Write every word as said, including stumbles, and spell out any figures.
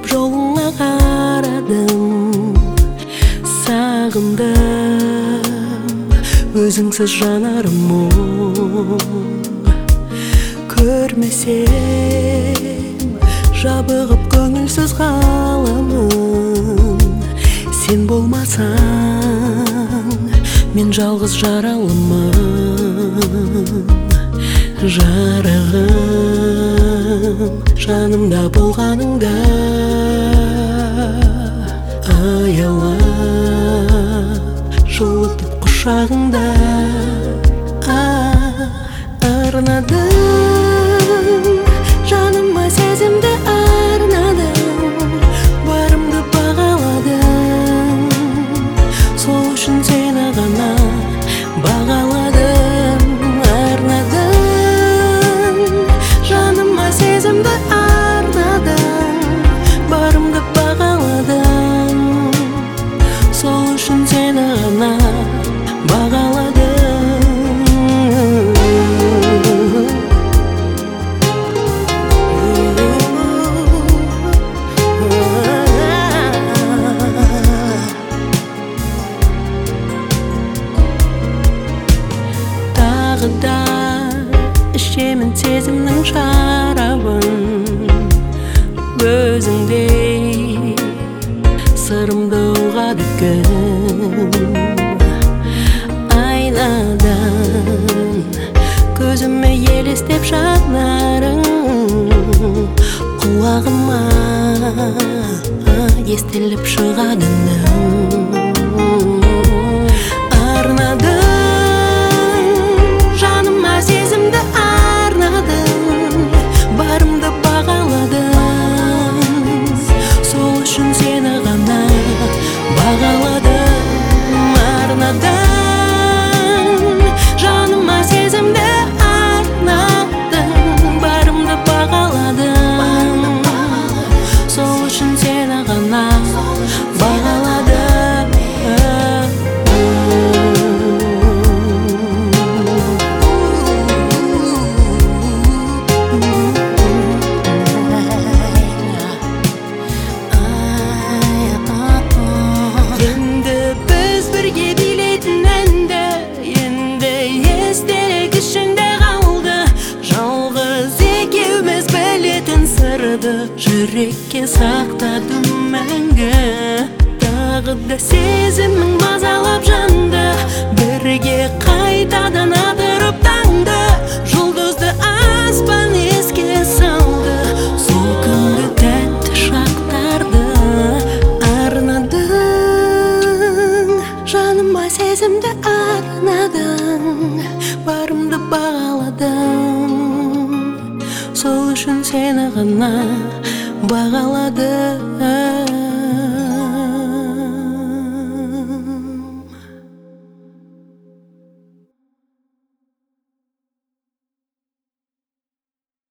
жолуңа қарадым, сағындым, өзіңсіз жанарым мұң. Көрмесем жабығып көңілсіз қаламын, сен болмасаң мен жалғыз жаралымын. Жарығым, жанымда болғаныңда аялап жылытып құшағыңда арнадым, жаныма сезімді арнадым, барымды бағаладым, сол үшін сені ғана бағаладым. Арнадым, жаныма сезімді арнадым, барымды бағаладым, сол үшін сені ғана бағаладым. Тағы да ішемін сезімнің шарабын, өзіңдей сырымды ұғады кім. Айнадан көзіме елестеп жанарың, құлағыма естіліп шығады үның. Арнадым, жаныма сезімді арнадым, барымды бағаладым, сол үшін сені ғана бағаладым. Арнадым, жаныма сезімді арнадым, барымды бағаладым, сол үшін сені ғана бағаладым. Енді біз бірге билейтін әнді, енді естелік ішінде қалды. Жалғыз екеуміз білетін сырды жүрекке сақтадым мәңгі. Тағы да сезімің мазалап жанды, бірге қайтадан атырып таңды. Жұлдызды аспан еске салды, сол күнгі тәтті шақтарды. Арнадың, жаныма сезімді арнадың, барымды бағаладың, сол үшін сені ғана бағаладым.